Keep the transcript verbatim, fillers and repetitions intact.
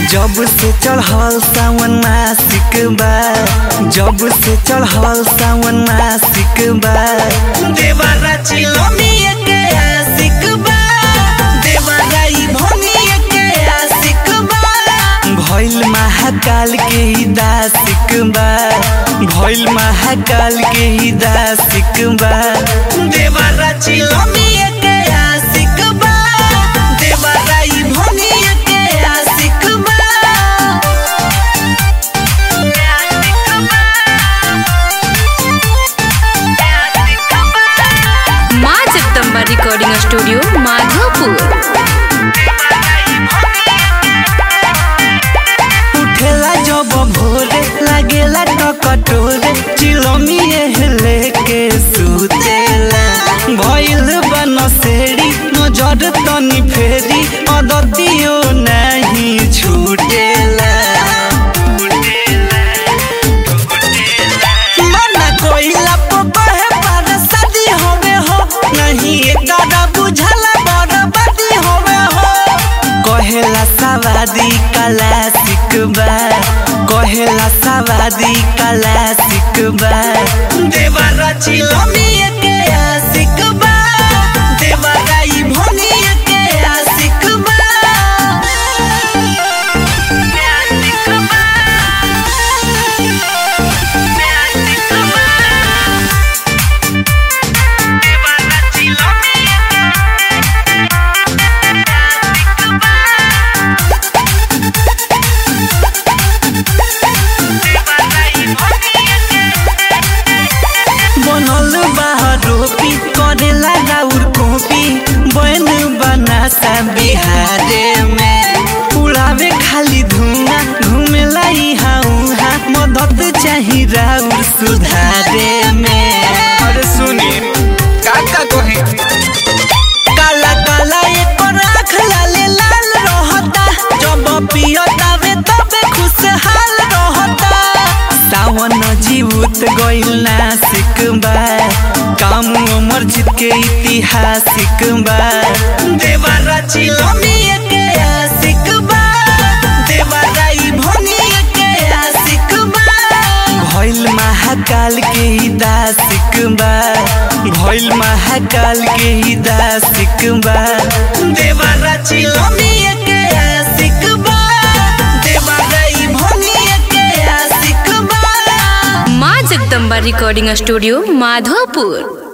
जब से चढ़ल सावन मासिक बा, जब से चढ़ल सावन मासिक बा, देवरा चिलमिया के आशिक बा, देवरा ई भनिया के आशिक बा। भइल महाकाल के ही दासिक बा, भइल महाकाल के ही दासिक बा, देवरा चिलमिया के आशिक बा, देवरा ई भनिया के आशिक बा। माँ जगदम्बा रिकॉर्डिंग स्टूडियो माधोपुर। उठेला जब भोरे लागेला टकटोरे, चिलमिया लेके सुतेला। भइल बनसेड़ी नजर तनी फेरी, अदतियो नहीं छूटेला। मना कोइला पकहे पर शादी होवे हो, नहीं एकरा बुझला बर्बादी होवे हो। कहेला सवादी क्लासिक बा, कहेला सवादी क्लासिक बा, देवरा चिलमिया के आशिक बा, देवरा ई भनिया के आशिक बा। बनल बाहरोपी करेला राउर कॉपी, बन बनाता बिहारे में। उड़ावे खाली धुआं घूमेला इहाँ उहाँ, मदद चाही राउर सुधारे में। अरे सुनी काका कहे काला काला एकर आँख लाले लाल रहता, जब पियतावे तबे खुशहाल रहता। सावन जीवत गइल नासिक बा, काम अमर जीत के इतिहासिक बा, देवरा चिलमिया के आशिक बा, देवरा ई भनिया के आशिक बा। भइल महाकाल के ही दासिक बा, भइल महाकाल के ही दासिक बा, देवरा चिलमिया के आशिक बा, देवरा ई भनिया के आशिक बा। माँ जगदम्बा रिकॉर्डिंग स्टूडियो माधोपुर।